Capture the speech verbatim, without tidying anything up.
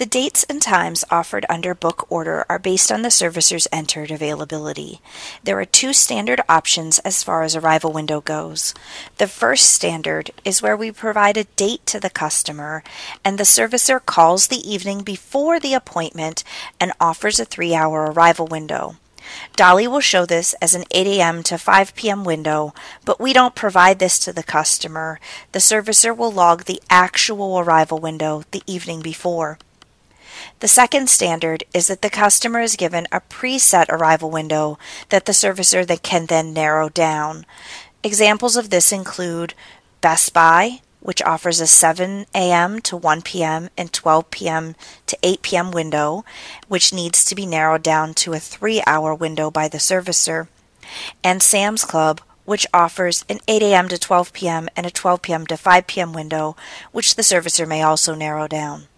The dates and times offered under book order are based on the servicer's entered availability. There are two standard options as far as arrival window goes. The first standard is where we provide a date to the customer, and the servicer calls the evening before the appointment and offers a three-hour arrival window. Dolly will show this as an eight a.m. to five p.m. window, but we don't provide this to the customer. The servicer will log the actual arrival window the evening before. The second standard is that the customer is given a preset arrival window that the servicer that can then narrow down. Examples of this include Best Buy, which offers a seven a.m. to one p.m. and twelve p.m. to eight p.m. window, which needs to be narrowed down to a three-hour window by the servicer, and Sam's Club, which offers an eight a.m. to twelve p.m. and a twelve p.m. to five p.m. window, which the servicer may also narrow down.